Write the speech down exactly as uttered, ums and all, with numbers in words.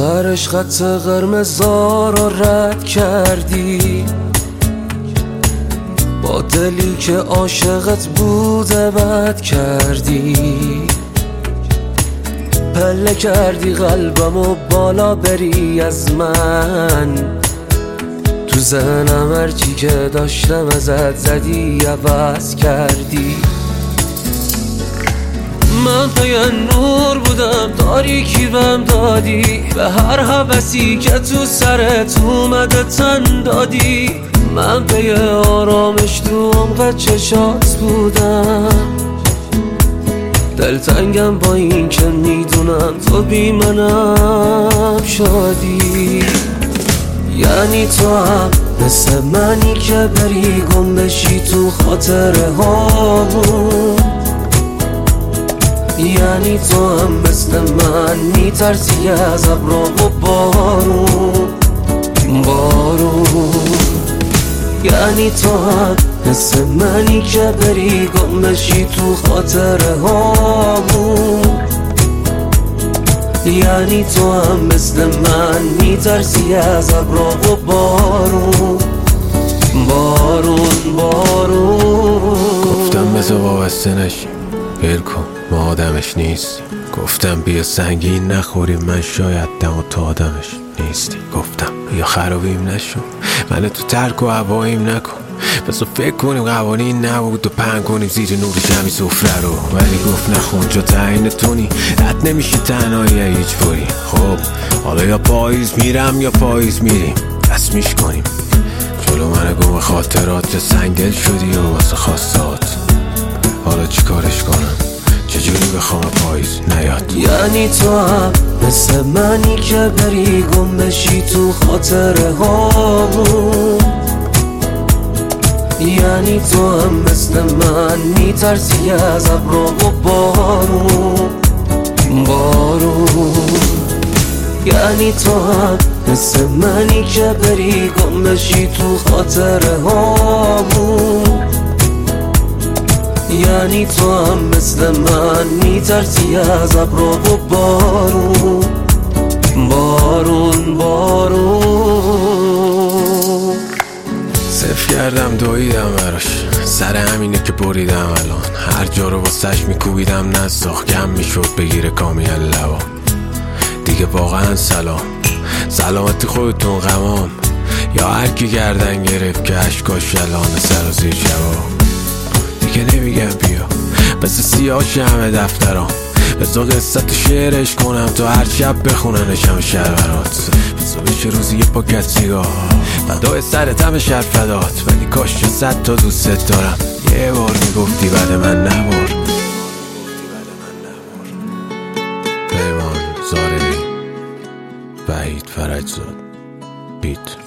آخرش خط قرمزا رو رد کردی، با دلی که عاشقت بوده بد کردی. پله کردی قلبمو بالا بری از من، تو ذهنم هرچی که داشتم ازت زدی عوض کردی. من پی نور بودم تاریکی بهم دادی، به هر هوسی که تو سرت اومده تن دادی. من پی آرامش تو عمق چشات بودم، دلتنگم با این که میدونم تو بی منم شادی. یعنی تو هم مثل منی که بری گم بشی تو خاطره هامون، یعنی تو هم مثل من میترسی از ابرا و بارون بارون. یعنی تو هم مثل منی که بری گم بشی تو خاطره هامون، یعنی تو هم مثل من میترسی از ابرا و بارون بارون بارون. گفتم بذار وابسته نشیم، ول کن ما آدمش نیست. گفتم بیا سنگین نخوریم، من شاید دم و تو آدمش نیستی. گفتم بیا خرابیم نشو، من تو ترک و هواییم نکن. بذار فکر کنیم قوانین نبود و پنگ کنیم زیر نور شمی سفره رو. ولی گفت نخون جا تعیین تونی، رد نمیشه تنهایی هیچ فوری. خب حالا یا پاییز میرم یا پاییز میریم، رسمیش کنیم. جلو من گم خاطرات سنگل شدی و واسه خواستات. حالا چی کارش کنم، چجوری بخوام پاییز نیاد؟ یعنی تو هم مثل منی که بری گم بشی تو خاطره هامون، یعنی تو هم مثل من میترسی از ابرا و بارون بارون. یعنی تو هم مثل منی که بری گم بشی تو خاطره هامون، یعنی تو هم مثل من میترسی از ابرا و بارون بارون بارون. صرف کردم دویدم براش، سر همینه که بریدم الان. هر جا رو واسش میکوبیدم نساخ، کم میشد بگیره کامیل لبا. دیگه واقعا سلام، سلامتی خودتون غمام. یا هر کی گردن گرفت که اشکاش الان سر و زیر شبا. دیگه نمیگم بیا مثل سیاهش همه دفترام، بذار قصت شعرش کنم تو هر شب بخوننشم شهر برات. بذار بشه روزی یه پاکت سیگار فدای سرت همه شهر فدات. ولی کاش چه صد تا دوست دارم، یه بار میگفتی بعد من نبار. پیمان زارعی، وحید فرجزاد، بیت.